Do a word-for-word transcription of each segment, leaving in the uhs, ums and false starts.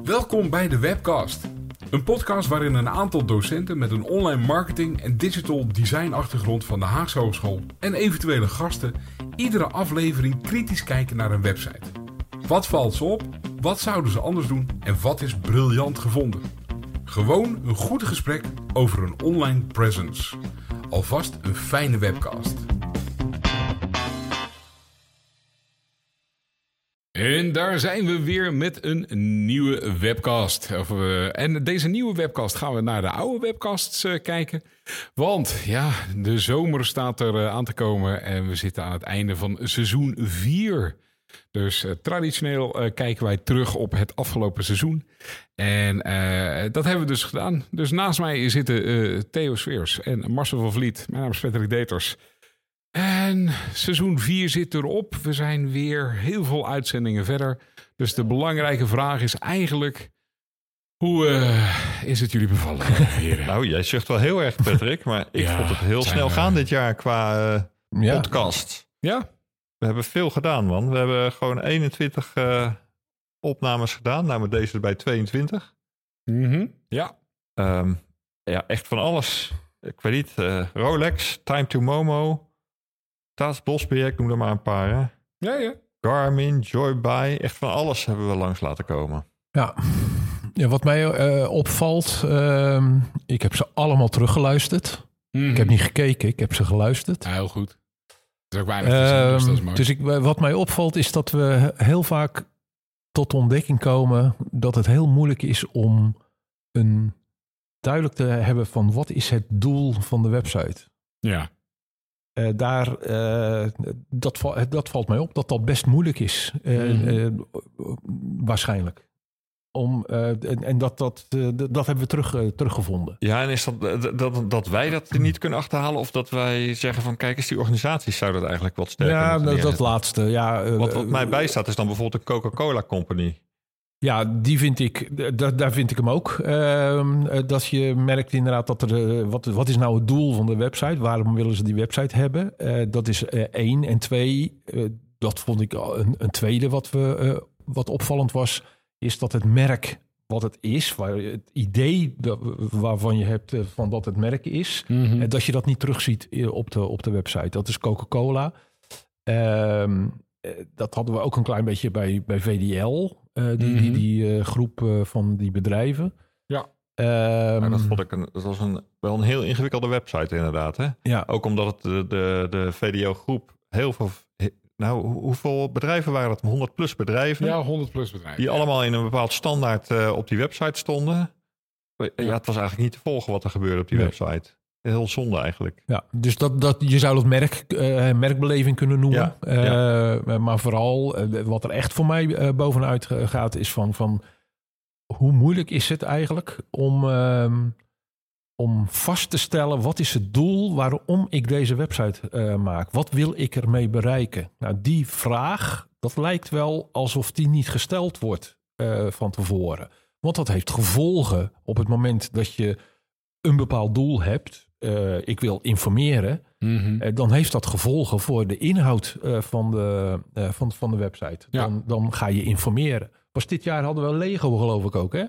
Welkom bij de Webcast. Een podcast waarin een aantal docenten met een online marketing en digital design achtergrond van de Haagse Hogeschool en eventuele gasten iedere aflevering kritisch kijken naar een website. Wat valt ze op? Wat zouden ze anders doen? En wat is briljant gevonden? Gewoon een goed gesprek over een online presence. Alvast een fijne webcast. En daar zijn we weer met een nieuwe webcast. Of, uh, en deze nieuwe webcast gaan we naar de oude webcasts uh, kijken. Want ja, de zomer staat er uh, aan te komen en we zitten aan het einde van seizoen vier. Dus uh, traditioneel uh, kijken wij terug op het afgelopen seizoen. En uh, dat hebben we dus gedaan. Dus naast mij zitten uh, Theo Sweers en Marcel van Vliet. Mijn naam is Patrick Deters. En seizoen vier zit erop. We zijn weer heel veel uitzendingen verder. Dus de belangrijke vraag is eigenlijk... Hoe uh, is het jullie bevallen? Nou, jij zucht wel heel erg, Patrick. Maar ik ja, vond het heel snel we... gaan dit jaar qua uh, ja. podcast. Ja? We hebben veel gedaan, man. We hebben gewoon eenentwintig uh, opnames gedaan. Nou, met deze erbij tweeëntwintig. Mm-hmm. Ja. Um, ja, echt van alles. Ik weet niet. Uh, Rolex, Time to Momo... Staatsbosbeheer, ik noem er maar een paar. Hè? Ja, ja. Garmin, Joybuy, echt van alles hebben we langs laten komen. Ja, ja wat mij uh, opvalt, uh, ik heb ze allemaal teruggeluisterd. Mm-hmm. Ik heb niet gekeken, ik heb ze geluisterd. Ja, heel goed. Dat is ook weinig te zien, dus dat is mooi. Dus ik, wat mij opvalt is dat we heel vaak tot de ontdekking komen dat het heel moeilijk is om een duidelijk te hebben van wat is het doel van de website. Ja. Uh, daar, uh, dat, dat valt mij op dat dat best moeilijk is. Uh, mm-hmm. uh, waarschijnlijk. Om, uh, en en dat, dat, uh, dat hebben we terug, uh, teruggevonden. Ja, en is dat, dat dat wij dat niet kunnen achterhalen? Of dat wij zeggen van kijk eens, die organisaties zouden dat eigenlijk wat sterker ja, moeten dat, dat laatste. Ja, uh, wat, wat mij bijstaat is dan bijvoorbeeld de Coca-Cola Company. Ja, die vind ik, da, daar vind ik hem ook. Uh, dat je merkt inderdaad dat er, uh, wat, wat is nou het doel van de website? Waarom willen ze die website hebben? Uh, dat is uh, één. En twee, uh, dat vond ik een, een tweede wat, we, uh, wat opvallend was, is dat het merk wat het is, waar het idee dat, waarvan je hebt uh, van dat het merk is, mm-hmm. uh, dat je dat niet terugziet op de, op de website. Dat is Coca-Cola. Uh, dat hadden we ook een klein beetje bij, bij V D L. Uh, die mm-hmm. die, die uh, groep uh, van die bedrijven. Ja. Um, maar dat vond ik een, dat was een, wel een heel ingewikkelde website inderdaad. Hè? Ja. Ook omdat het de, de, de V D L groep heel veel... Nou, hoeveel bedrijven waren dat? honderd plus bedrijven? Ja, honderd plus bedrijven. Die ja. allemaal in een bepaald standaard uh, op die website stonden. Ja. ja, het was eigenlijk niet te volgen wat er gebeurde op die nee. website. Heel zonde eigenlijk. Ja, dus dat, dat, je zou het merk, uh, merkbeleving kunnen noemen. Ja, uh, ja. Maar vooral uh, wat er echt voor mij uh, bovenuit gaat is van, van hoe moeilijk is het eigenlijk om, uh, om vast te stellen wat is het doel waarom ik deze website uh, maak? Wat wil ik ermee bereiken? Nou, die vraag, dat lijkt wel alsof die niet gesteld wordt uh, van tevoren. Want dat heeft gevolgen op het moment dat je een bepaald doel hebt. Uh, ik wil informeren, mm-hmm. uh, dan heeft dat gevolgen voor de inhoud uh, van, de, uh, van, van de website. Ja. Dan, dan ga je informeren. Pas dit jaar hadden we Lego geloof ik ook, hè?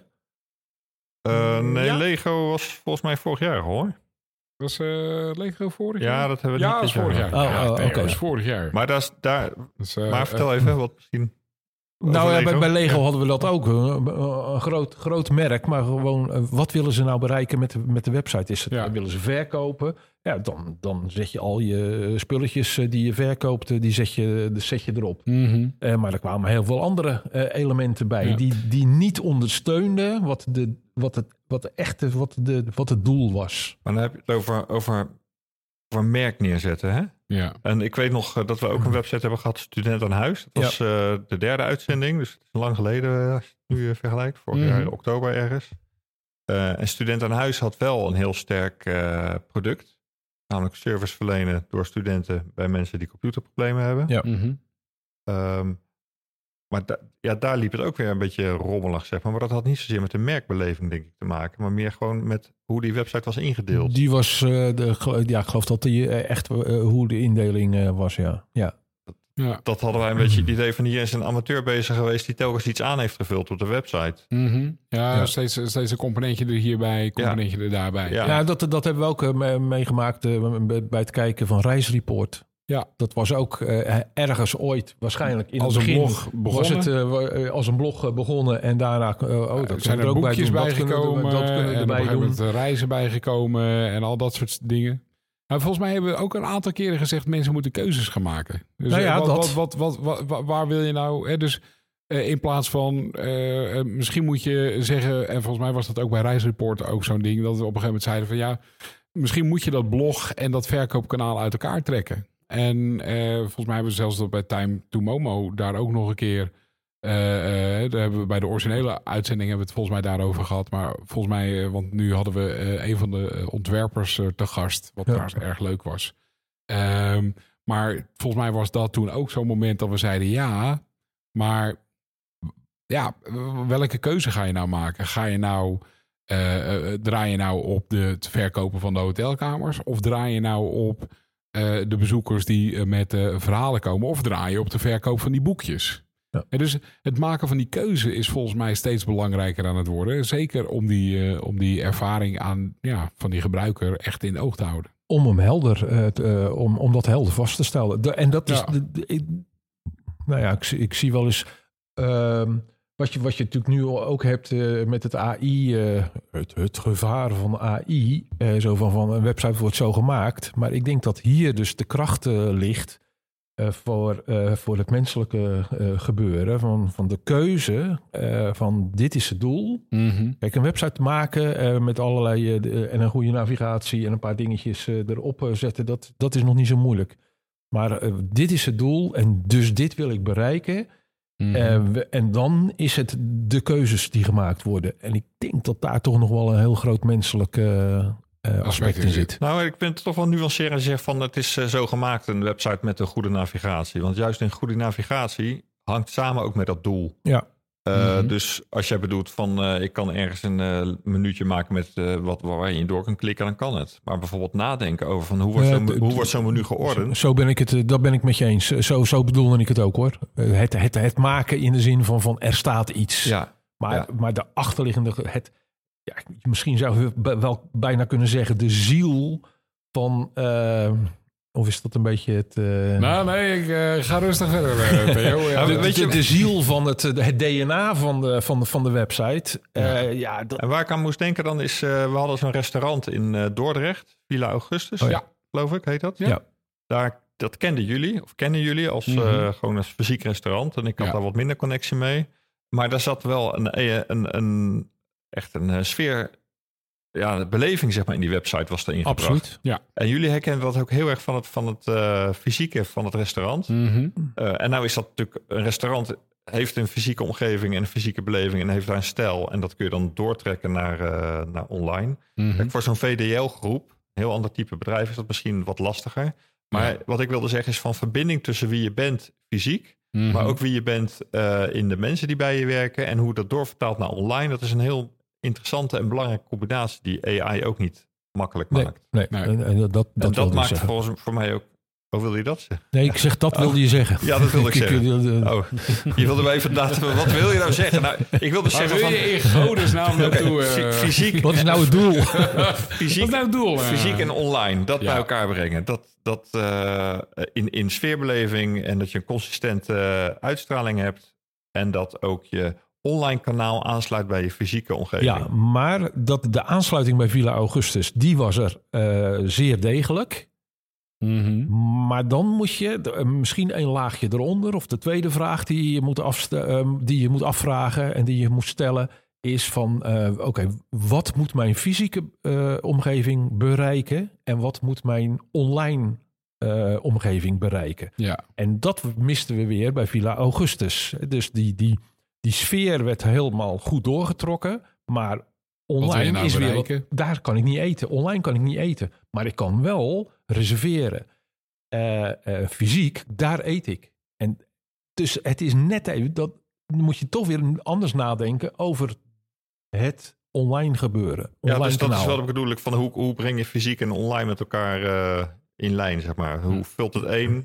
Uh, nee, ja? Lego was volgens mij vorig jaar, hoor. Was uh, Lego vorig jaar? Ja, dat hebben we ja, niet dit vorig jaar. jaar. Oh, ja, oh, nee, oké. Dat was vorig jaar. Maar, dat is daar, dus, uh, maar vertel uh, even wat misschien... Nou ja, bij, bij Lego ja. hadden we dat ook. Een, een groot, groot merk, maar gewoon wat willen ze nou bereiken met de, met de website? Is het, ja. Willen ze verkopen? Ja, dan, dan zet je al je spulletjes die je verkoopt, die zet je, die zet je erop. Mm-hmm. Uh, maar er kwamen heel veel andere uh, elementen bij ja. die, die niet ondersteunden wat, de, wat, het, wat, de echte, wat, de, wat het doel was. Maar dan heb je het over, over, over merk neerzetten, hè? Ja. En ik weet nog dat we ook een website hebben gehad, Student aan Huis. Dat was ja. uh, de derde uitzending, dus het is lang geleden als je het nu vergelijkt. Vorig mm-hmm. jaar oktober ergens. Uh, en Student aan Huis had wel een heel sterk uh, product. Namelijk service verlenen door studenten bij mensen die computerproblemen hebben. Ja. Mm-hmm. Um, maar da- ja, daar liep het ook weer een beetje rommelig, zeg maar. Maar dat had niet zozeer met de merkbeleving, denk ik, te maken. Maar meer gewoon met hoe die website was ingedeeld. Die was, uh, de, ja, ik geloof dat die uh, echt uh, hoe de indeling uh, was, ja. ja. Dat, Ja. Dat hadden wij een beetje het idee van hier is een amateur bezig geweest die telkens iets aan heeft gevuld op de website. Mm-hmm. Ja, ja. Steeds, steeds een componentje er hierbij, componentje ja. er daarbij. Ja, ja dat, dat hebben we ook uh, meegemaakt uh, bij het kijken van Reisreport. Ja. Dat was ook uh, ergens ooit, waarschijnlijk in als het begin, een blog begonnen. Was het uh, als een blog begonnen en daarna uh, oh, dat zijn er, er ook boekjes bij bijgekomen. Dat kunnen we en erbij doen. met reizen bijgekomen en al dat soort dingen. Maar volgens mij hebben we ook een aantal keren gezegd mensen moeten keuzes gaan maken. Dus nou ja, wat, dat. Wat, wat, wat, wat, waar wil je nou? Hè? Dus uh, in plaats van uh, misschien moet je zeggen, en volgens mij was dat ook bij Reisreport ook zo'n ding, dat we op een gegeven moment zeiden van ja, misschien moet je dat blog en dat verkoopkanaal uit elkaar trekken. En uh, volgens mij hebben we zelfs dat bij Time to Momo daar ook nog een keer. Uh, uh, daar hebben we bij de originele uitzending hebben we het volgens mij daarover gehad. Maar volgens mij, uh, want nu hadden we uh, een van de ontwerpers uh, te gast. Wat ja. trouwens erg leuk was. Um, maar volgens mij was dat toen ook zo'n moment dat we zeiden ja. Maar ja, welke keuze ga je nou maken? Ga je nou, uh, uh, draai je nou op de, het verkopen van de hotelkamers? Of draai je nou op uh, de bezoekers die uh, met uh, verhalen komen? Of draai je op de verkoop van die boekjes? Ja. En dus het maken van die keuze is volgens mij steeds belangrijker aan het worden. Zeker om die, uh, om die ervaring aan, ja, van die gebruiker echt in oog te houden. Om hem helder, uh, te, uh, om, om dat helder vast te stellen. De, en dat is, ja. de, de, ik, nou ja, ik, ik zie wel eens, uh, wat, je, wat je natuurlijk nu ook hebt uh, met het A I, uh, het, het gevaar van A I, uh, zo van, van een website wordt zo gemaakt. Maar ik denk dat hier dus de kracht uh, ligt. Uh, voor, uh, voor het menselijke uh, gebeuren, van, van de keuze uh, van dit is het doel. Mm-hmm. Kijk, een website maken uh, met allerlei uh, de, en een goede navigatie en een paar dingetjes uh, erop uh, zetten, dat, dat is nog niet zo moeilijk. Maar uh, dit is het doel en dus dit wil ik bereiken. Mm-hmm. Uh, en dan is het de keuzes die gemaakt worden. En ik denk dat daar toch nog wel een heel groot menselijk uh, Uh, aspect in zit. Nou, ik vind het toch wel nuanceren en zeg van het is uh, zo gemaakt, een website met een goede navigatie. Want juist een goede navigatie hangt samen ook met dat doel. Ja. Uh, mm-hmm. Dus als jij bedoelt van uh, ik kan ergens een uh, minuutje maken met uh, wat waar je in door kan klikken, dan kan het. Maar bijvoorbeeld nadenken over van hoe wordt zo'n, uh, hoe wordt zo'n menu geordend. Zo ben ik het, dat ben ik met je eens. Zo, zo bedoelde ik het ook hoor. Het, het, het maken in de zin van, van er staat iets. Ja. Maar, ja. maar de achterliggende, het, ja, misschien zou je wel bijna kunnen zeggen de ziel van, uh, of is dat een beetje het... Uh... Nou nee, ik uh, ga rustig verder, uh, Theo. Ja, de, weet je, de ziel van het, het D N A van de, van de, van de website. Uh, ja. Ja, dat... En waar ik aan moest denken dan is, uh, we hadden zo'n restaurant in uh, Dordrecht, Villa Augustus, oh, ja. geloof ik, heet dat? Ja. ja. Daar, dat kenden jullie, of kennen jullie als mm-hmm. uh, gewoon als fysiek restaurant. En ik had ja. daar wat minder connectie mee. Maar daar zat wel een... een, een echt een uh, sfeer, ja, de beleving zeg maar in die website was erin gebracht. Absoluut, ja. En jullie herkennen dat ook heel erg van het, van het uh, fysieke van het restaurant. Mm-hmm. Uh, en nou is dat natuurlijk, een restaurant heeft een fysieke omgeving en een fysieke beleving en heeft daar een stijl. En dat kun je dan doortrekken naar, uh, naar online. Mm-hmm. Kijk, voor zo'n V D L-groep, een heel ander type bedrijf, is dat misschien wat lastiger. Maar ja. wat ik wilde zeggen is van verbinding tussen wie je bent fysiek, mm-hmm. maar ook wie je bent uh, in de mensen die bij je werken en hoe dat doorvertaalt naar online. Dat is een heel interessante en belangrijke combinatie die A I ook niet makkelijk nee, maakt. Nee, nee. En, en dat, dat, en dat maakt zeggen. volgens voor mij ook... Hoe wilde je dat zeggen? Nee, ik zeg dat oh. wilde je zeggen. Ja, dat wilde ik zeggen. Oh, je wilde mij even laten... Wat wil je nou zeggen? Nou, ik wilde zeggen wil van... je in godesnaam naartoe? Okay, fysiek... Wat is nou het doel? fysiek, Wat is nou het doel? Fysiek en online, dat ja. bij elkaar brengen. Dat, dat uh, in, in sfeerbeleving en dat je een consistente uh, uitstraling hebt. En dat ook je online kanaal aansluit bij je fysieke omgeving. Ja, maar dat de aansluiting bij Villa Augustus, die was er uh, zeer degelijk. Mm-hmm. Maar dan moet je uh, misschien een laagje eronder, of de tweede vraag die je moet, afste- uh, die je moet afvragen en die je moet stellen, is van, uh, oké, okay, wat moet mijn fysieke uh, omgeving bereiken en wat moet mijn online uh, omgeving bereiken? Ja. En dat misten we weer bij Villa Augustus. Dus die, die, die sfeer werd helemaal goed doorgetrokken, maar online nou is bereiken? weer wat, daar kan ik niet eten. Online kan ik niet eten, maar ik kan wel reserveren. Uh, uh, fysiek, daar eet ik. En dus het is net even, dat moet je toch weer anders nadenken over het online gebeuren. Online ja, dus dat kanaal. is wat bedoel ik van hoe, hoe breng je fysiek en online met elkaar uh, in lijn, zeg maar. Hoe vult het een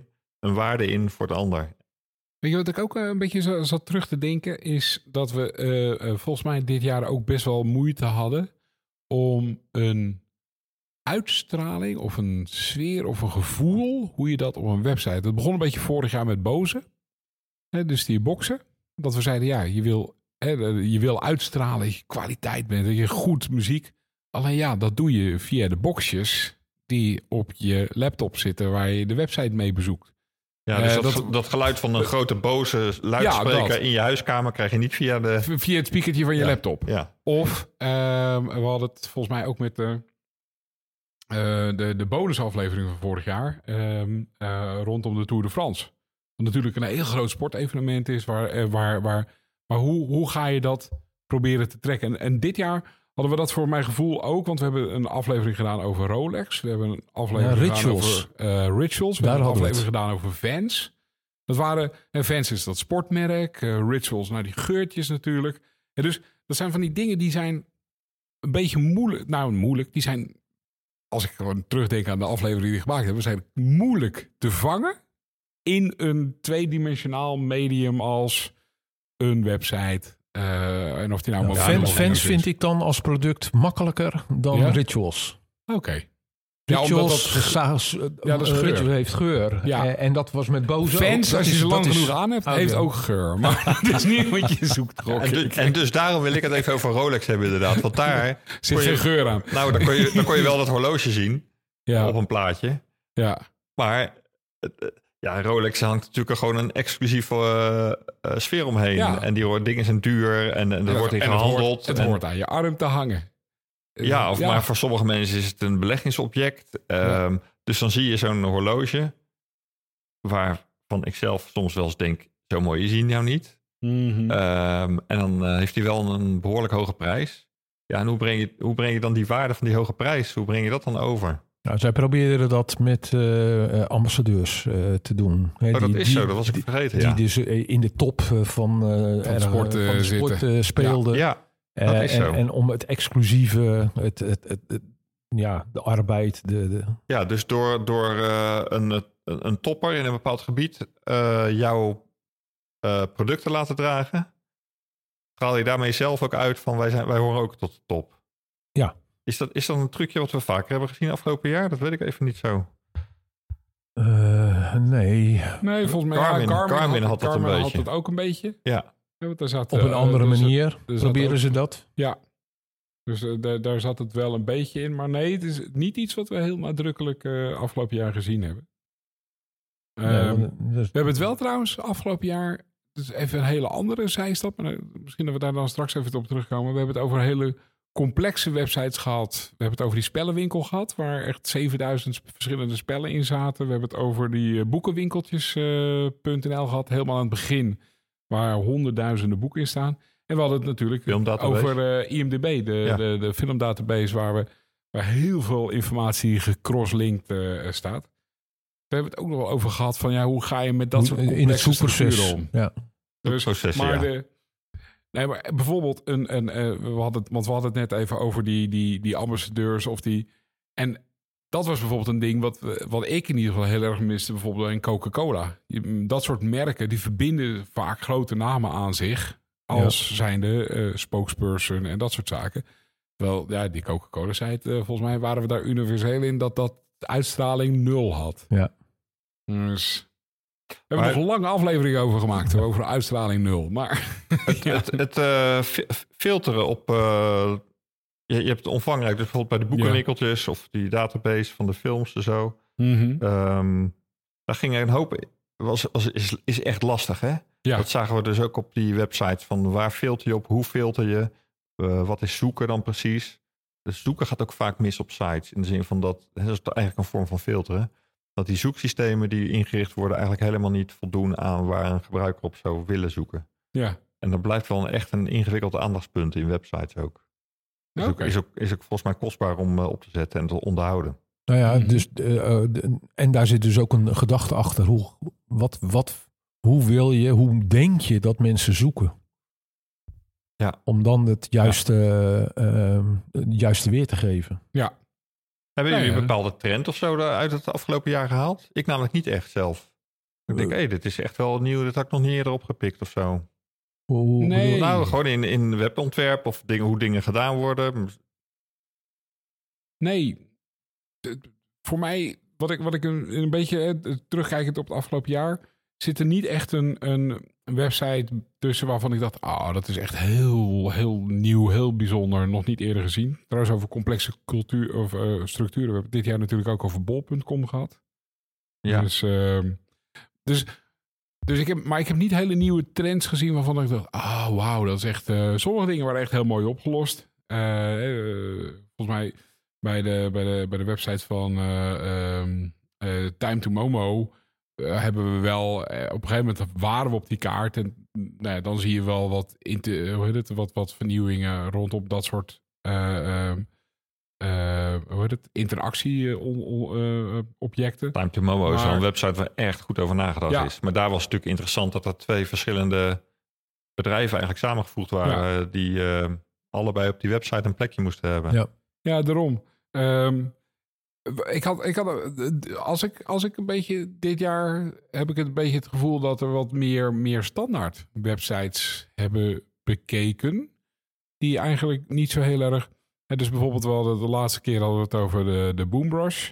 een waarde in voor de ander. Weet je wat ik ook een beetje zat terug te denken, is dat we uh, uh, volgens mij dit jaar ook best wel moeite hadden om een uitstraling of een sfeer of een gevoel, hoe je dat op een website. Het begon een beetje vorig jaar met Boze, hè, dus die boxen. Dat we zeiden, ja, je wil, hè, je wil uitstralen, je kwaliteit bent, je goed muziek. Alleen ja, dat doe je via de boxjes die op je laptop zitten waar je de website mee bezoekt. Ja, dus uh, dat, dat, dat geluid van een uh, grote boze luidspreker ja, in je huiskamer krijg je niet via de... Via het speakertje van je ja, laptop. Ja. Of, uh, we hadden het volgens mij ook met de, uh, de, de bonusaflevering van vorig jaar, uh, uh, rondom de Tour de France. Wat natuurlijk een heel groot sportevenement is, waar, uh, waar, waar, maar hoe, hoe ga je dat proberen te trekken? En, en dit jaar hadden we dat voor mijn gevoel ook, want we hebben een aflevering gedaan over Rolex. We hebben een aflevering ja, gedaan over uh, Rituals. We Daar hebben een aflevering het. gedaan over Vans. Dat waren, en Vans is dat sportmerk. Uh, Rituals, nou die geurtjes natuurlijk. En dus dat zijn van die dingen die zijn een beetje moeilijk. Nou, moeilijk. Die zijn, als ik gewoon terugdenk aan de aflevering die we gemaakt hebben, zijn moeilijk te vangen in een tweedimensionaal medium als een website. Uh, en of die nou ja, Fans, fans vind ik dan als product makkelijker dan ja? Rituals. Oké. Okay. Rituals, ja, dat, uh, ja, dat is geur. Rituals heeft geur. Ja. Uh, en dat was met Boze. Fans, ook, als je is, ze lang is, genoeg aan hebt, okay. heeft ook geur. Maar dat is niet wat je zoekt. Ja, en, dus, en dus daarom wil ik het even over Rolex hebben inderdaad. Want daar zit geen geur aan. Nou, dan kon je, dan kon je wel dat horloge zien ja. op een plaatje. Ja. Maar... Uh, Ja, Rolex hangt natuurlijk gewoon een exclusieve uh, uh, sfeer omheen. Ja. En die dingen zijn duur en, en er ja, wordt in gehandeld. Het hoort, het en, hoort aan je arm te hangen. Ja, of ja. maar voor sommige mensen is het een beleggingsobject. Um, ja. Dus dan zie je zo'n horloge waarvan ik zelf soms wel eens denk, zo mooi is hij nou niet. Mm-hmm. Um, en dan uh, heeft hij wel een behoorlijk hoge prijs. Ja, en hoe breng je, hoe breng je dan die waarde van die hoge prijs? Hoe breng je dat dan over? Nou, zij proberen dat met uh, ambassadeurs uh, te doen. He, oh, die, dat is die, zo, dat was ik vergeten. Die ja. dus in de top van, uh, van, sport, uh, van de sport uh, speelden. Ja, ja, dat is uh, zo. En, en om het exclusieve, het, het, het, het, ja, de arbeid. De, de... Ja, dus door, door uh, een, een, een topper in een bepaald gebied uh, jouw uh, producten laten dragen, straal je daarmee zelf ook uit van wij, zijn, wij horen ook tot de top. Ja. Is dat, is dat een trucje wat we vaker hebben gezien afgelopen jaar? Dat weet ik even niet zo. Uh, nee. Nee, volgens mij Garmin, ja, Garmin, Garmin had, had, dat Garmin een had beetje. het ook een beetje. Ja. ja daar zat, Op een uh, andere dus manier het, dus proberen ook, ze dat. Ja. Dus uh, daar, daar zat het wel een beetje in. Maar nee, het is niet iets wat we heel nadrukkelijk uh, afgelopen jaar gezien hebben. Um, nee, dus... We hebben het wel trouwens afgelopen jaar. Dus even een hele andere zijstap. Maar misschien dat we daar dan straks even op terugkomen. We hebben het over hele complexe websites gehad. We hebben het over die spellenwinkel gehad, waar echt zevenduizend verschillende spellen in zaten. We hebben het over die boekenwinkeltjes punt n l uh, gehad, helemaal aan het begin, waar honderdduizenden boeken in staan. En we hadden het natuurlijk over uh, I M D B, de, ja. de, de filmdatabase, waar, we, waar heel veel informatie gecrosslinked uh, staat. We hebben het ook nog wel over gehad van ja, hoe ga je met dat soort complexe structuren om? Ja. Dus, proces, maar ja. de Nee, maar bijvoorbeeld, een, een, uh, we hadden het, want we hadden het net even over die, die, die ambassadeurs of die. En dat was bijvoorbeeld een ding wat, wat ik in ieder geval heel erg miste, bijvoorbeeld in Coca-Cola. Dat soort merken, die verbinden vaak grote namen aan zich als ja. zijnde uh, spokesperson en dat soort zaken. Terwijl, ja, die Coca-Cola-site, uh, volgens mij waren we daar universeel in dat dat uitstraling nul had. Ja. Dus... We hebben maar, nog een lange aflevering over gemaakt, over uitstraling nul. Maar het, ja. het, het uh, filteren op... Uh, je, je hebt het omvangrijk, dus bijvoorbeeld bij de boekenwinkeltjes... Ja. of die database van de films en zo. Mm-hmm. Um, daar ging er een hoop... Was, was, is, is echt lastig, hè? Ja. Dat zagen we dus ook op die websites. Van waar filter je op, hoe filter je... Uh, wat is zoeken dan precies? Dus zoeken gaat ook vaak mis op sites. In de zin van dat... Dat is eigenlijk een vorm van filteren... dat die zoeksystemen die ingericht worden eigenlijk helemaal niet voldoen aan waar een gebruiker op zou willen zoeken. Ja. En dat blijft wel een, echt een ingewikkeld aandachtspunt in websites ook. Is, okay. ook, is, ook, is ook volgens mij kostbaar om uh, op te zetten en te onderhouden. Nou ja, mm-hmm. dus, uh, de, en daar zit dus ook een gedachte achter. Hoe, wat, wat, hoe wil je, hoe denk je dat mensen zoeken? Ja. Om dan het juiste, ja. uh, het juiste weer te geven. Ja. Hebben jullie ja, ja. een bepaalde trend of zo uit het afgelopen jaar gehaald? Ik namelijk niet echt zelf. Ik denk, hé, hey, dit is echt wel nieuw. Dit had ik nog niet eerder opgepikt of zo. Hoe, nee. Nou, gewoon in, in webontwerp of dingen, hoe dingen gedaan worden. Nee. De, voor mij, wat ik, wat ik een, een beetje uh, terugkijkend op het afgelopen jaar, zit er niet echt een, een website tussen waarvan ik dacht, ah, oh, dat is echt heel, heel nieuw, heel bijzonder, nog niet eerder gezien. Trouwens, over complexe cultuur of uh, structuren. We hebben dit jaar natuurlijk ook over bol punt com gehad. Ja. Dus, uh, dus, dus ik heb, maar ik heb niet hele nieuwe trends gezien waarvan ik dacht, ah, oh, wauw, dat is echt. Uh, sommige dingen waren echt heel mooi opgelost. Uh, uh, volgens mij bij de, bij de, bij de website van uh, um, uh, Time to Momo uh, hebben we wel. Uh, op een gegeven moment waren we op die kaart en nou ja, dan zie je wel wat, inter, hoe heet het, wat, wat vernieuwingen rondom dat soort. Uh, uh, Uh, hoe heet het? Interactie-objecten. Uh, Time to Momo is wel een website waar echt goed over nagedacht ja. is. Maar daar was het natuurlijk interessant dat er twee verschillende bedrijven eigenlijk samengevoegd waren. Ja. Die uh, allebei op die website een plekje moesten hebben. Ja, ja daarom. Um, ik had, ik had, als, ik, als ik een beetje dit jaar heb ik een beetje het gevoel dat er wat meer, meer standaard websites hebben bekeken. Die eigenlijk niet zo heel erg. Ja, dus bijvoorbeeld wel de, de laatste keer hadden we het over de, de Boombrush.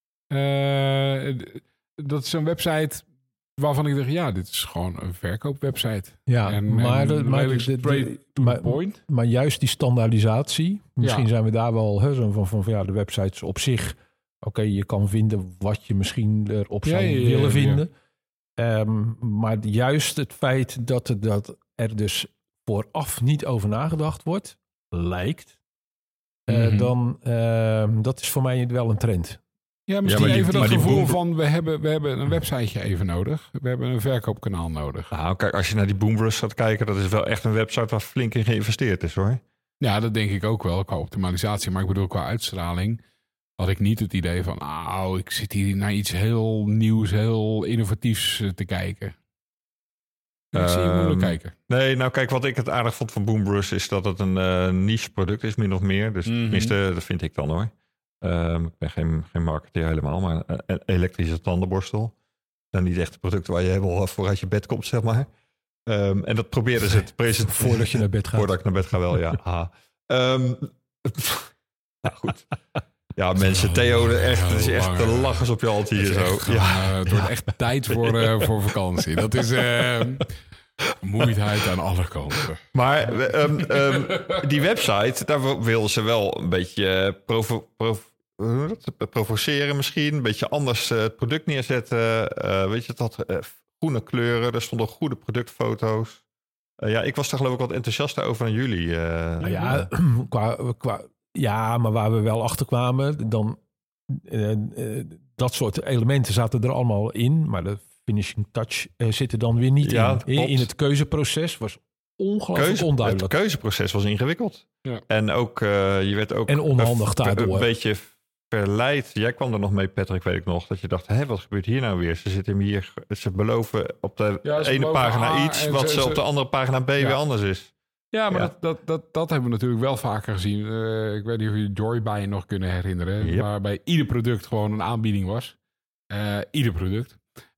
Uh, dat is een website waarvan ik dacht, ja, dit is gewoon een verkoopwebsite. Ja, en, maar, en de, maar, de, de, de, maar, point. maar juist die standaardisatie, misschien ja. zijn we daar wel hè, zo van, van, van ja, de websites op zich. Oké, okay, je kan vinden wat je misschien erop zou ja, ja, ja, willen ja, vinden. Ja. Um, maar juist het feit dat, het, dat er dus vooraf niet over nagedacht wordt, lijkt. Uh, mm-hmm. Dan, uh, dat is voor mij wel een trend. Ja, misschien ja, die, even dat gevoel boom... van, we hebben, we hebben een websiteje even nodig. We hebben een verkoopkanaal nodig. Nou, kijk, als je naar die Boombrush gaat kijken, dat is wel echt een website waar flink in geïnvesteerd is, hoor. Ja, dat denk ik ook wel, qua optimalisatie. Maar ik bedoel, qua uitstraling had ik niet het idee van, nou, ik zit hier naar iets heel nieuws, heel innovatiefs te kijken. Ik zie je moeilijk kijken. Nee, nou kijk, wat ik het aardig vond van Boombrush is dat het een uh, niche product is, min of meer. Dus mm-hmm. tenminste, dat vind ik dan hoor. Um, ik ben geen, geen marketeer helemaal, maar een elektrische tandenborstel. Dan niet echt producten waar je helemaal voor uit je bed komt, zeg maar. Um, en dat probeerden ze te presenteren. Voordat je naar bed gaat. Voordat ik naar bed ga wel, ja. um, nou goed. Ja, mensen, Theo, echt, het is echt de lachers op je alt hier zo. Echt, ja. uh, het wordt echt tijd voor, uh, voor vakantie. Dat is uh, moeidheid aan alle kanten. Maar um, um, die website, daar wilden ze wel een beetje provo- provo- provoceren misschien. Een beetje anders uh, het product neerzetten. Uh, weet je, het had uh, groene kleuren. Er stonden goede productfoto's. Uh, ja, ik was daar geloof ik wat enthousiaster over dan jullie. Uh, nou ja, qua... qua Ja, maar waar we wel achter kwamen, dan uh, uh, dat soort elementen zaten er allemaal in, maar de finishing touch uh, zit er dan weer niet ja, in. In het keuzeproces was ongelooflijk Keuze, onduidelijk. Het keuzeproces was ingewikkeld. Ja. En ook, uh, je werd ook en onhandig daardoor. Een beetje verleid. Jij kwam er nog mee, Patrick, weet ik nog, dat je dacht, hé, wat gebeurt hier nou weer? Ze zitten hier, ze beloven op de ja, ene pagina A iets, wat ze, ze op de andere pagina B ja. weer anders is. Ja, maar ja. Dat, dat, dat, dat hebben we natuurlijk wel vaker gezien. Uh, ik weet niet of je Joybuy nog kunnen herinneren. Yep. Waarbij ieder product gewoon een aanbieding was. Uh, ieder product.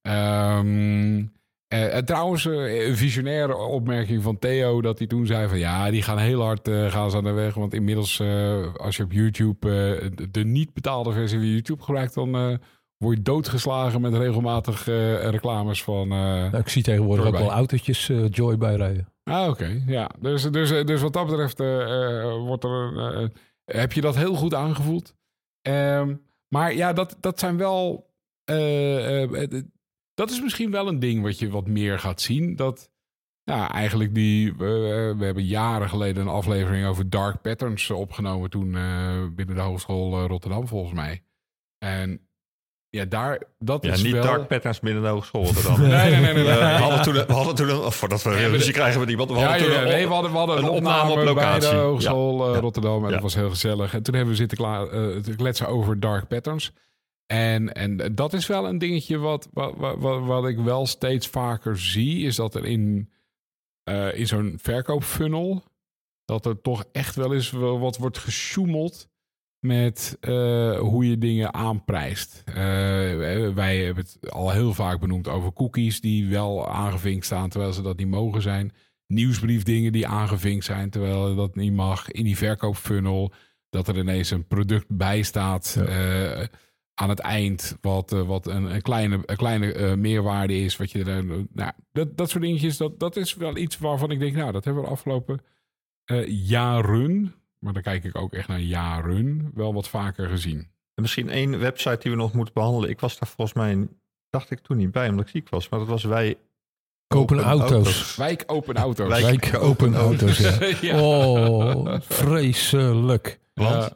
Um, uh, en trouwens, uh, een visionaire opmerking van Theo, dat hij toen zei van ja, die gaan heel hard uh, gaan ze aan de weg. Want inmiddels, uh, als je op YouTube uh, de niet betaalde versie van YouTube gebruikt, dan uh, word je doodgeslagen met regelmatig uh, reclames van... Uh, nou, ik zie tegenwoordig Joybuy. Ook wel autootjes uh, Joybuy rijden. Ah, oké. Okay. Ja, dus, dus, dus wat dat betreft uh, uh, wordt er, uh, heb je dat heel goed aangevoeld. Um, maar ja, dat, dat zijn wel... Uh, uh, dat is misschien wel een ding wat je wat meer gaat zien. Dat ja, eigenlijk die... Uh, we hebben jaren geleden een aflevering over dark patterns opgenomen toen uh, binnen de Hogeschool uh, Rotterdam, volgens mij. En... Ja, daar, dat ja, is niet wel... dark patterns binnen de hogeschool. Dan. nee, nee, nee. nee, nee. Uh, we hadden toen, we hadden toen een, voordat we ja, ruzie krijgen met iemand, we ja, hadden ja, toen ja, nee, we hadden, we hadden een, een opname, opname op locatie bij de Hogeschool ja. uh, Rotterdam en ja. dat was heel gezellig. En toen hebben we zitten kla- uh, te kletsen over dark patterns. En, en dat is wel een dingetje wat, wat, wat, wat ik wel steeds vaker zie, is dat er in, uh, in zo'n verkoopfunnel, dat er toch echt wel eens wat wordt gesjoemeld met uh, hoe je dingen aanprijst. Uh, wij hebben het al heel vaak benoemd over cookies die wel aangevinkt staan terwijl ze dat niet mogen zijn. Nieuwsbriefdingen die aangevinkt zijn terwijl dat niet mag. In die verkoopfunnel dat er ineens een product bij staat ja. uh, aan het eind wat, uh, wat een, een kleine, een kleine uh, meerwaarde is. Wat je, uh, nou, dat, dat soort dingetjes, dat, dat is wel iets waarvan ik denk, nou, dat hebben we de afgelopen uh, jaren, maar dan kijk ik ook echt naar jaren, wel wat vaker gezien. En misschien één website die we nog moeten behandelen. Ik was daar volgens mij, dacht ik toen niet bij, omdat ik ziek was. Maar dat was wij... Open, open auto's. auto's. Wijk open auto's. Wijk, Wijk open, open auto's, ja. ja. Oh, vreselijk. Want?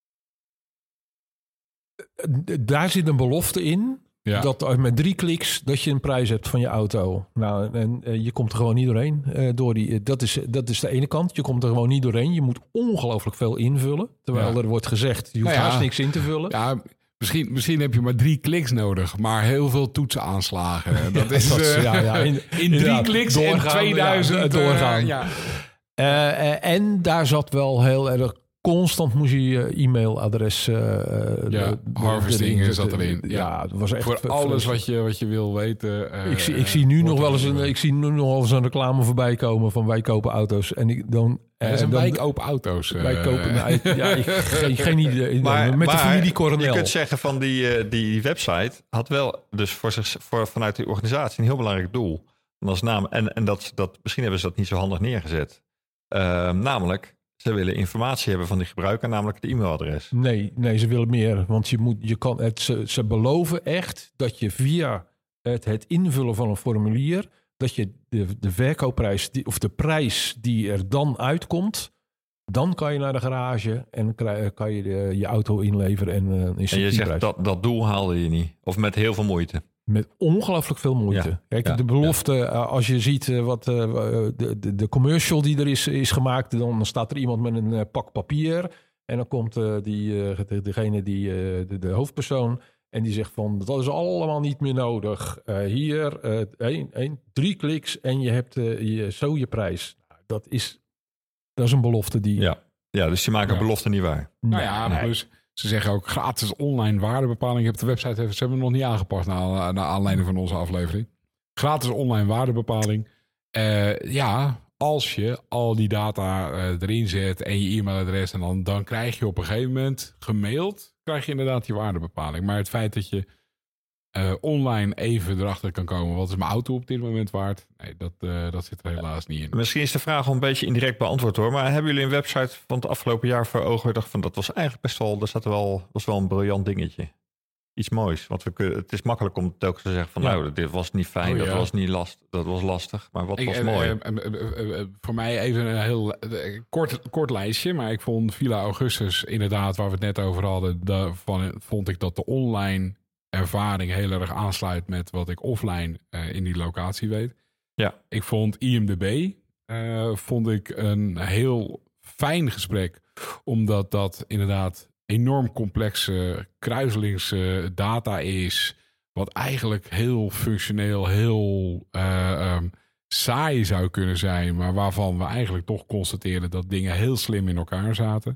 Uh, daar zit een belofte in. Ja. Dat met drie kliks dat je een prijs hebt van je auto. Nou, en uh, je komt er gewoon niet doorheen. Uh, door die, uh, dat, is, dat is de ene kant. Je komt er gewoon niet doorheen. Je moet ongelooflijk veel invullen. Terwijl ja. er wordt gezegd, je hoeft nou ja. haast niks in te vullen. Ja, misschien, misschien heb je maar drie kliks nodig. Maar heel veel toetsenaanslagen. Dat is dat, uh, ja, ja, in, in drie ja, kliks doorgaan, en tweeduizend. Ja, doorgaan. Uh, ja. Uh, uh, en daar zat wel heel erg... Constant moest je je e-mailadres... Uh, ja, harvesting zat erin. Ja, ja, het was echt... Voor alles wat je, wat je wil weten. Uh, ik, zie, ik zie nu nog wel eens een, ik zie nu nog wel eens een reclame voorbij komen van wij kopen auto's. En ik dan... Ja, dat is een wijk open auto's. Uh, wij kopen... Nou, ik, ja, ik, geen, geen idee. Maar, met maar de familie Coronel. Je kunt zeggen van die, uh, die website had wel dus voor zich, voor, vanuit die organisatie een heel belangrijk doel. En, als naam, en, en dat, dat, misschien hebben ze dat niet zo handig neergezet. Uh, namelijk... Ze willen informatie hebben van die gebruiker, namelijk het e-mailadres. Nee, nee, ze willen meer. Want je moet, je kan het, ze, ze beloven echt dat je via het, het invullen van een formulier... dat je de, de verkoopprijs, die, of de prijs die er dan uitkomt... dan kan je naar de garage en krijg, kan je de, je auto inleveren. En, uh, en je zegt dat dat doel haalde je niet? Of met heel veel moeite? Met ongelooflijk veel moeite. Ja, Kijk, ja, de belofte, ja. uh, als je ziet uh, wat uh, de, de, de commercial die er is, is gemaakt... dan staat er iemand met een uh, pak papier... en dan komt uh, die, uh, de, degene, die, uh, de, de hoofdpersoon... en die zegt van, dat is allemaal niet meer nodig. Uh, hier, uh, één, één, drie kliks en je hebt uh, je, zo je prijs. Dat is, dat is een belofte die... Ja, ja dus je maakt een ja. belofte niet waar. Nou ja, nee. plus... Ze zeggen ook gratis online waardebepaling. Ik heb de website even, ze hebben hem nog niet aangepast naar, naar aanleiding van onze aflevering. Gratis online waardebepaling. Uh, ja, als je al die data uh, erin zet en je e-mailadres... en dan, dan krijg je op een gegeven moment gemaild... krijg je inderdaad die waardebepaling. Maar het feit dat je uh, online even erachter kan komen... wat is mijn auto op dit moment waard? Nee, dat, uh, dat zit er helaas niet in. Misschien is de vraag al een beetje indirect beantwoord hoor. Maar hebben jullie een website van het afgelopen jaar voor ogen? Ik dacht van dat was eigenlijk best wel, dat zat wel, was wel een briljant dingetje. Iets moois. Want we kunnen, het is makkelijk om telkens te zeggen van ja. nou, dit was niet fijn, oh, dat ja. was niet last, dat was lastig. Maar wat ik, was uh, mooi? Uh, uh, uh, uh, uh, voor mij even een heel uh, kort, kort lijstje. Maar ik vond Villa Augustus inderdaad, waar we het net over hadden, daarvan vond ik dat de online ervaring heel erg aansluit met wat ik offline uh, in die locatie weet. Ja. Ik vond I M D B uh, vond ik een heel fijn gesprek, omdat dat inderdaad enorm complexe kruiselingse data is, wat eigenlijk heel functioneel, heel uh, um, saai zou kunnen zijn, maar waarvan we eigenlijk toch constateren dat dingen heel slim in elkaar zaten.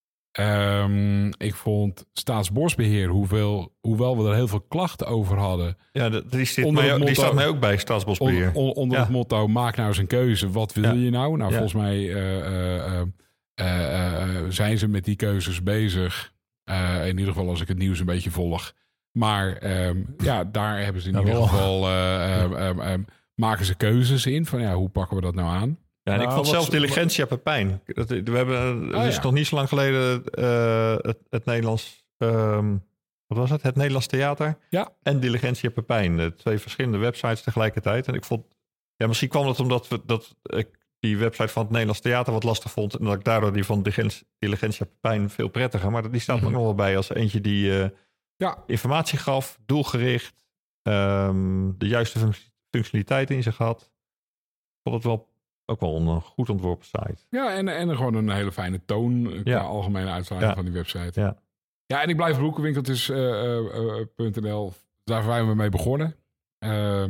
Um, ik vond Staatsbosbeheer, hoeveel, hoewel we er heel veel klachten over hadden. Ja, die, zit mij, motto, die staat mij ook bij, Staatsbosbeheer. On, on, onder ja. het motto, maak nou eens een keuze. Wat wil ja. je nou? Nou, ja. volgens mij uh, uh, uh, uh, zijn ze met die keuzes bezig. Uh, in ieder geval als ik het nieuws een beetje volg. Maar um, ja, daar hebben ze in ja, ieder geval... Uh, um, um, um, maken ze keuzes in van ja, hoe pakken we dat nou aan? Ja, en nou, ik vond zelfs Diligentia Pepijn. We hebben oh, dus ja. nog niet zo lang geleden uh, het, het Nederlands... Um, wat was het? Het Nederlands Theater. Ja. En Diligentia Pepijn. De twee verschillende websites tegelijkertijd. En ik vond... Ja, misschien kwam het omdat we, dat ik die website van het Nederlands Theater wat lastig vond. En dat ik daardoor die van Diligentia Pepijn veel prettiger. Maar die staat mm-hmm. nog wel bij als eentje die uh, ja. informatie gaf. Doelgericht. Um, de juiste func- functionaliteit in zich had. Ik vond het wel... Ook wel een goed ontworpen site. Ja, en, en gewoon een hele fijne toon qua ja. algemene uitstraling ja. van die website. Ja, ja en ik blijf broekenwinkeltjes punt n l. Uh, uh, uh, Daar zijn we mee begonnen. Uh,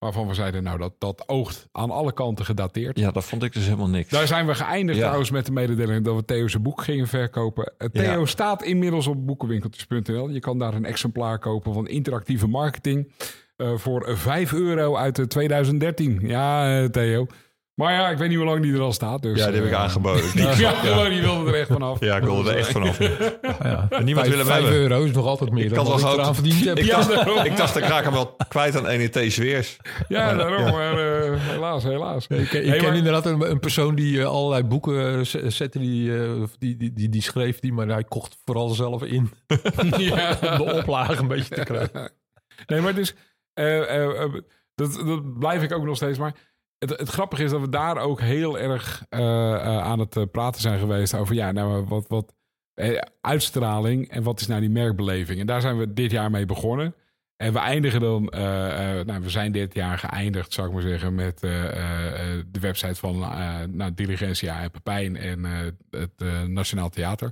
waarvan we zeiden, nou, dat, dat oogt aan alle kanten gedateerd. Ja, dat vond ik dus helemaal niks. Daar zijn we geëindigd ja. trouwens met de mededeling dat we Theo's boek gingen verkopen. Theo ja. staat inmiddels op boekenwinkeltjes punt n l. Je kan daar een exemplaar kopen van interactieve marketing uh, voor vijf euro uit twintig dertien. Ja, uh, Theo. Maar ja, ik weet niet hoe lang die er al staat. Dus, ja, die heb ik uh, aangeboden. Die, ja, ja. die wilde er echt vanaf. Ja, ik wilde er echt vanaf. Ja. Ja. Niemand wil hem hebben. vijf euro is nog altijd meer ik dan wat ik eraan verdiend heb. Ik dacht, ja, ik, dacht ik raak hem wel kwijt aan N E T Zweers. Ja, maar, daarom. Ja. Maar uh, helaas, helaas. Ja, ik ik hey, ken maar, inderdaad een, een persoon die uh, allerlei boeken zette. Die, uh, die, die, die, die schreef die, maar hij kocht vooral zelf in. Ja. Om de oplage een beetje te krijgen. Nee, maar dus... Uh, uh, uh, dat, dat blijf ik ook nog steeds, maar... Het, het grappige is dat we daar ook heel erg uh, uh, aan het uh, praten zijn geweest over ja, nou, wat, wat uh, uitstraling en wat is nou die merkbeleving. En daar zijn we dit jaar mee begonnen. En we eindigen dan, uh, uh, nou, we zijn dit jaar geëindigd, zou ik maar zeggen, met uh, uh, de website van uh, nou, Diligentia en Pepijn en uh, het uh, Nationaal Theater.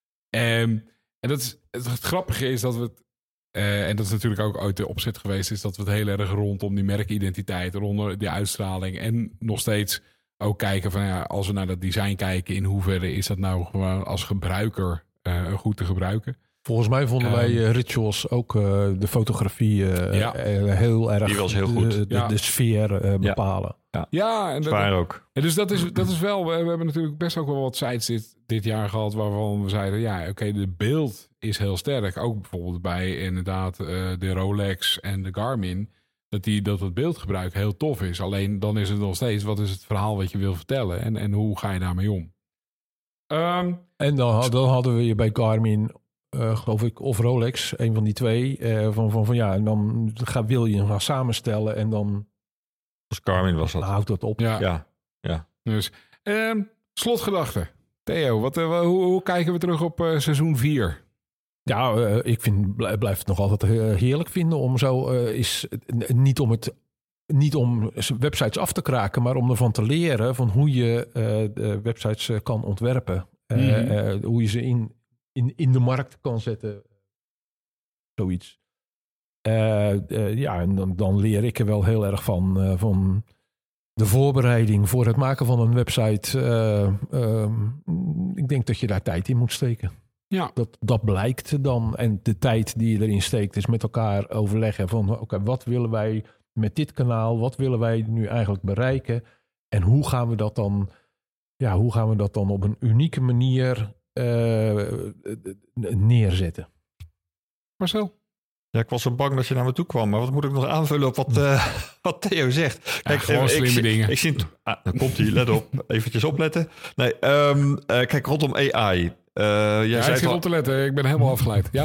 Um, en dat is, het, het grappige is dat we het Uh, en dat is natuurlijk ook uit de opzet geweest, is dat we het heel erg rondom die merkidentiteit, rondom die uitstraling en nog steeds ook kijken van ja, als we naar dat design kijken, in hoeverre is dat nou gewoon als gebruiker uh, goed te gebruiken. Volgens mij vonden um, wij uh, Rituals ook uh, de fotografie uh, ja. uh, heel erg die was heel goed. De, de, ja. de sfeer uh, bepalen. Ja, ja en dat, ook. En dus dat is, dat is wel, we, we hebben natuurlijk best ook wel wat sites dit, dit jaar gehad waarvan we zeiden, ja, oké, okay, de beeld is heel sterk. Ook bijvoorbeeld bij inderdaad uh, de Rolex en de Garmin, dat, die, dat het beeldgebruik heel tof is. Alleen dan is het nog steeds, wat is het verhaal wat je wil vertellen en, en hoe ga je daarmee om? Um, en dan, dan hadden we je bij Garmin, uh, geloof ik, of Rolex, een van die twee, uh, van, van, van ja, en dan ga, wil je hem gaan samenstellen en dan... Als Garmin was dat. Houdt dat op. Ja. ja. ja. Dus, um, slotgedachte. Theo, wat, uh, hoe, hoe kijken we terug op uh, seizoen vier? Ja, uh, ik vind, blijf het nog altijd uh, heerlijk vinden om zo uh, is uh, niet om het niet om websites af te kraken, maar om ervan te leren van hoe je uh, de websites uh, kan ontwerpen, uh, mm-hmm. uh, hoe je ze in, in, in de markt kan zetten, zoiets. Uh, uh, ja, en dan, dan leer ik er wel heel erg van, uh, van de voorbereiding voor het maken van een website. Uh, uh, ik denk dat je daar tijd in moet steken. Ja. Dat, dat blijkt dan. En de tijd die je erin steekt is met elkaar overleggen van oké, okay, wat willen wij met dit kanaal? Wat willen wij nu eigenlijk bereiken? En hoe gaan we dat dan, ja, hoe gaan we dat dan op een unieke manier uh, neerzetten? Marcel? Ja, ik was zo bang dat je naar me toe kwam. Maar wat moet ik nog aanvullen op wat, uh, wat Theo zegt? Kijk, ja, gewoon ik, slimme ik, dingen. Ik zie, ah, dan komt hij, let op. Eventjes opletten. Nee, um, uh, kijk, rondom A I. Uh, jij ja, zei ik zit op te letten. Ik ben helemaal afgeleid. Ja?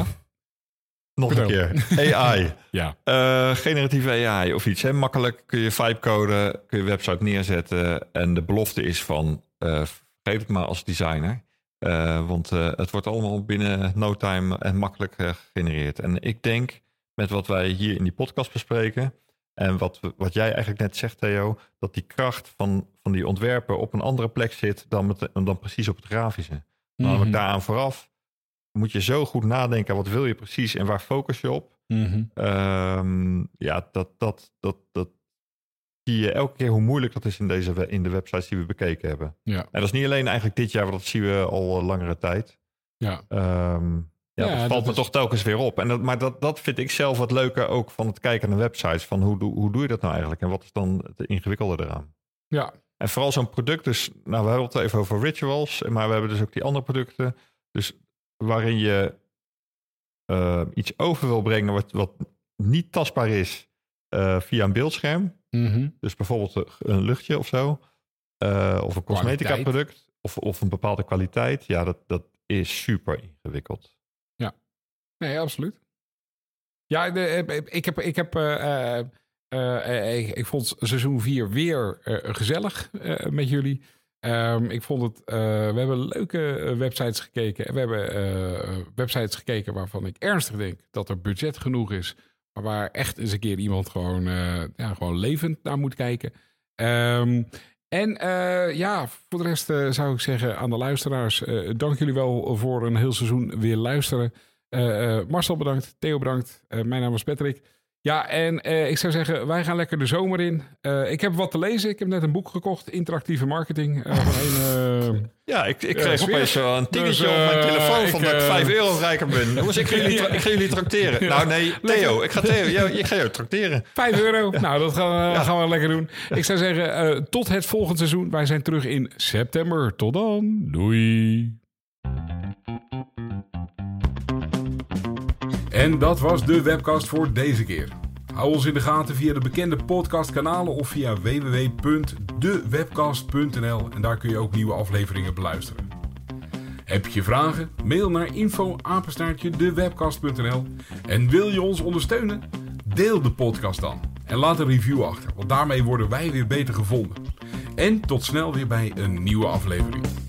Nog Vertel. een keer. A I. Ja. Uh, generatieve A I of iets. Hè? Makkelijk kun je vibe-coden, kun je website neerzetten. En de belofte is van, uh, vergeet het maar als designer. Uh, want uh, het wordt allemaal binnen no time en makkelijk uh, gegenereerd. En ik denk, met wat wij hier in die podcast bespreken en wat, wat jij eigenlijk net zegt, Theo, dat die kracht van, van die ontwerpen op een andere plek zit dan, met, dan precies op het grafische. Mm-hmm. Namelijk daaraan vooraf moet je zo goed nadenken, wat wil je precies en waar focus je op? Mm-hmm. Um, ja, dat, dat, dat, dat zie je elke keer hoe moeilijk dat is in, deze, in de websites die we bekeken hebben. Ja. En dat is niet alleen eigenlijk dit jaar, want dat zien we al langere tijd. Ja. Um, ja, ja, dat valt dat me is... toch telkens weer op. En dat, maar dat, dat vind ik zelf wat leuker ook van het kijken naar websites. Van hoe, hoe doe je dat nou eigenlijk? En wat is dan het ingewikkelde eraan? Ja. En vooral zo'n product dus, nou we hebben het even over Rituals, maar we hebben dus ook die andere producten. Dus waarin je uh, iets over wil brengen wat, wat niet tastbaar is uh, via een beeldscherm. Mm-hmm. Dus bijvoorbeeld een luchtje of zo. Uh, of een cosmetica product. Of, of een bepaalde kwaliteit. Ja, dat, dat is super ingewikkeld. Ja, nee, absoluut. Ja, de, ik heb... Ik heb uh, uh, ik, ik vond seizoen vier weer uh, gezellig uh, met jullie. Um, ik vond het... Uh, we hebben leuke websites gekeken. We hebben uh, websites gekeken waarvan ik ernstig denk dat er budget genoeg is. Maar waar echt eens een keer iemand gewoon, uh, ja, gewoon levend naar moet kijken. Um, en uh, ja, voor de rest uh, zou ik zeggen aan de luisteraars, Uh, dank jullie wel voor een heel seizoen weer luisteren. Uh, uh, Marcel bedankt, Theo bedankt. Uh, mijn naam is Patrick. Ja, en uh, ik zou zeggen, wij gaan lekker de zomer in. Uh, ik heb wat te lezen. Ik heb net een boek gekocht. Interactieve marketing. Uh, van een, uh, ja, ik, ik kreeg uh, opeens zo een dingetje dus, uh, op mijn telefoon ik, van uh, dat ik vijf euro rijker ben. Jongens, ik ga jullie, tra- ik ga jullie trakteren. Ja. Nou nee, Theo. Ik ga Theo. Ja, ik ga jou trakteren. Vijf euro. Nou, dat gaan, ja. gaan we lekker doen. Ik zou zeggen, uh, tot het volgende seizoen. Wij zijn terug in september. Tot dan. Doei. En dat was de webcast voor deze keer. Hou ons in de gaten via de bekende podcastkanalen of via w w w punt de webcast punt n l en daar kun je ook nieuwe afleveringen beluisteren. Heb je vragen? Mail naar info apenstaartje de webcast punt n l en wil je ons ondersteunen? Deel de podcast dan en laat een review achter, want daarmee worden wij weer beter gevonden. En tot snel weer bij een nieuwe aflevering.